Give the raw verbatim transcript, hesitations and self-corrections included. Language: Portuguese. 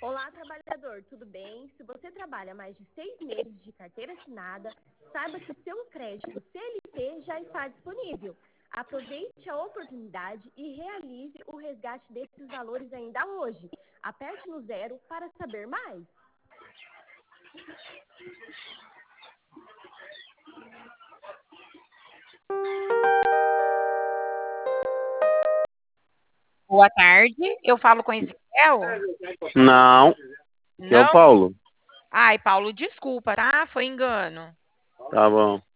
Olá, trabalhador, tudo bem? Se você trabalha mais de seis meses de carteira assinada, saiba que seu crédito C L T já está disponível. Aproveite a oportunidade e realize o resgate desses valores ainda hoje. Aperte no zero para saber mais. Boa tarde, eu falo com Ezequiel? Não, é o Não? Paulo. Ai, Paulo, desculpa, tá? Foi engano. Tá bom.